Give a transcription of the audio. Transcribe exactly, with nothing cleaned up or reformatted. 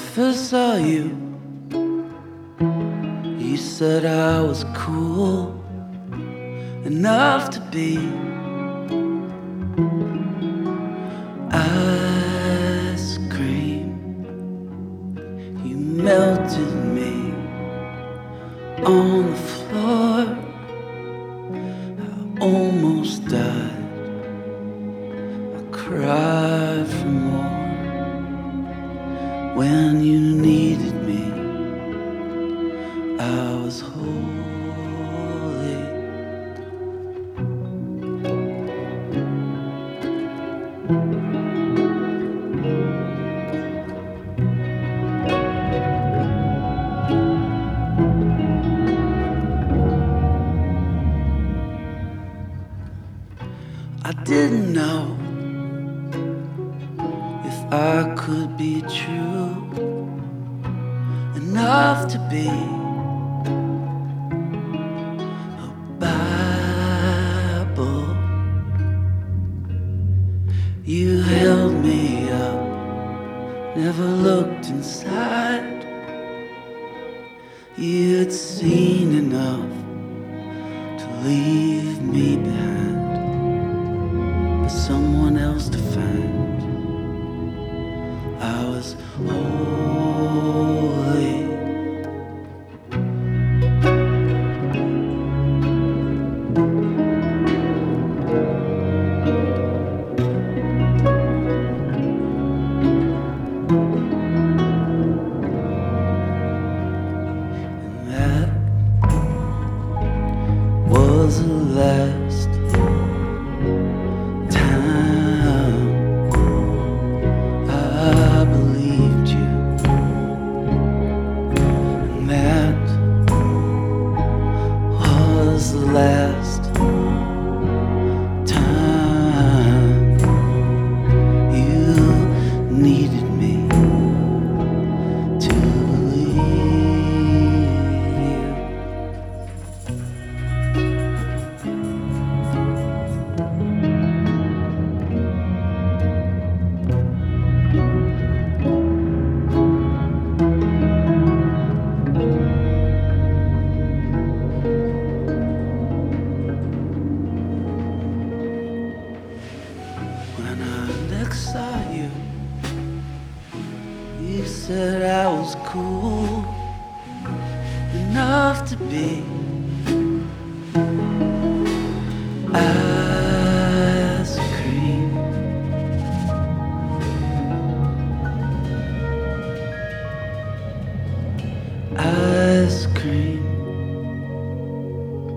first saw you, you said I was cool enough to be ice cream. You melted me on the floor. I almost died. I cried for more. When you needed me, I was holy. I didn't know if I could be true enough to be a Bible. You held me up, never looked inside. You'd seen enough to leave me behind, but someone else to find. I was holy. And that was the last time I believed you. And that was the last time you needed me to believe you. When I next saw you, you said I was cool enough to be